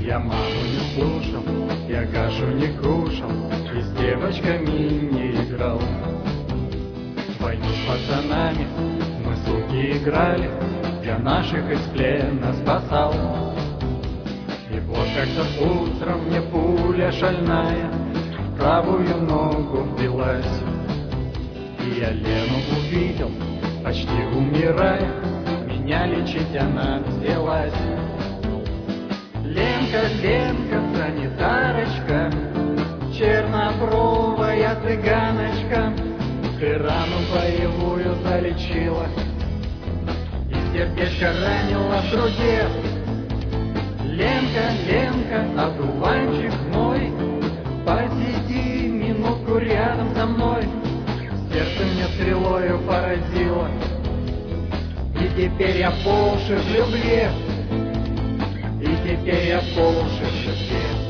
Я маму не слушал, я кашу не кушал и с девочками не играл. В войну с пацанами мы, суки, играли, я наших из плена спасал. И вот как-то утром мне пуля шальная в правую ногу впилась. И я Лену увидел, почти умирая, меня лечить она взялась. Ленка, Ленка, санитарочка, чернобровая цыганочка, ты рану боевую залечила и сердечко ранила в груди. Ленка, Ленка, одуванчик мой, посиди минутку рядом со мной. Сердце мне стрелою поразило, и теперь я по уши в любви, и теперь я по уши в любви.